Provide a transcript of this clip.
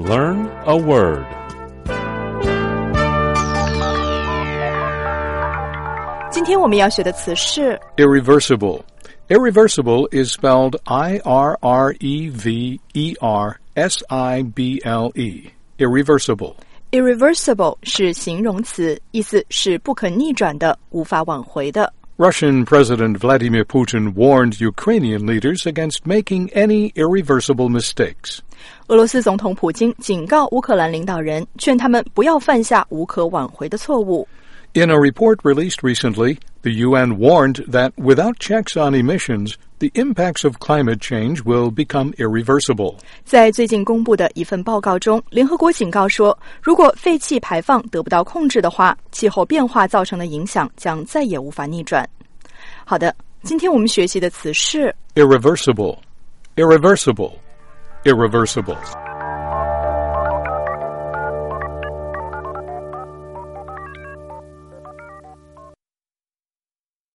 Learn a word. 今天我们要学的词是 Irreversible. Irreversible is spelled I-R-R-E-V-E-R-S-I-B-L-E. Irreversible. Irreversible 是形容词，意思是不可逆转的，无法挽回的。 Russian President Vladimir Putin warned Ukrainian leaders against making any irreversible mistakes. 俄罗斯总统普京警告乌克兰领导人，劝他们不要犯下无可挽回的错误。 In a report released recently, the UN warned that without checks on emissions, the impacts of climate change will become irreversible. 在最近公布的一份报告中，联合国警告说，如果废气排放得不到控制的话，气候变化造成的影响将再也无法逆转。好的，今天我们学习的词是 Irreversible. Irreversible. Irreversible.